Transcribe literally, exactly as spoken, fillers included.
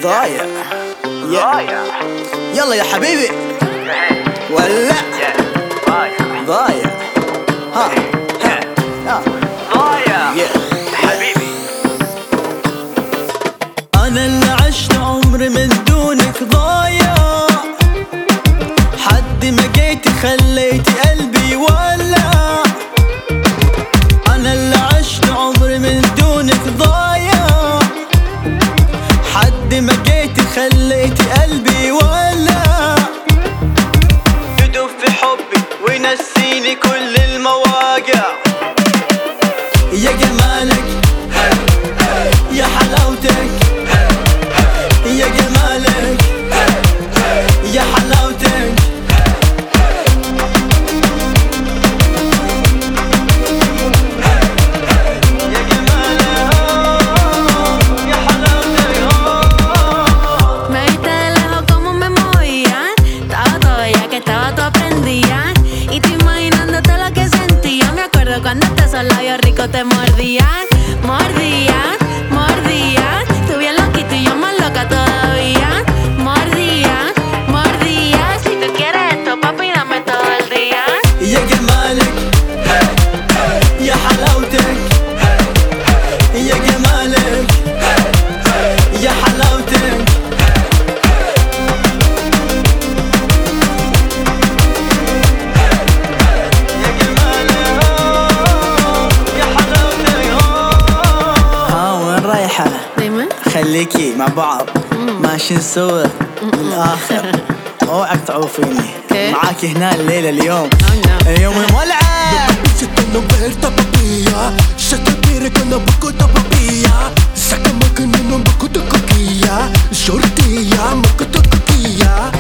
ضايع ضايع يلا يا حبيبي ولا ضايع ها ها ضايع حبيبي. أنا اللي عشت عمري من دونك ضايع، حد ما جيتي خليتي قلبي ولع. أنا اللي عشت عمري من دونك ضايع، حد ما جيتي خليتي قلبي ولع. يدوب في حبي وينسيني كل المواجع. يا جمالك يا حلاوتك، يا جمالك يا حلاوتك. يا جمالك يا حلاوتك. Me viste de lejos como me movía, estaba todo ya que estaba todo prendida. Y tú imaginándote lo que sentía. Me acuerdo cuando esos labios ricos te mordían, mordían, mordían. Tú bien loquito y yo más loca todavía. Mordían, mordían. Si tú quieres esto, papi, dame todo el día. يا جمالك يا حلاوتك، يا جمالك يا حلاوتك. يا جمالك يا حلاوتك. ها وين رايحة؟ Dime. خليكي مع بعض ماشيين سوا للآخر، اوعك تعوفيني ¿Qué? معاكي هنا الليلة اليوم. Oh, no. اليوم المولعة. Visitando verta papilla, se te pide con la boca de papilla. Saca más que no boca de coquilla, shortilla, boca de coquilla.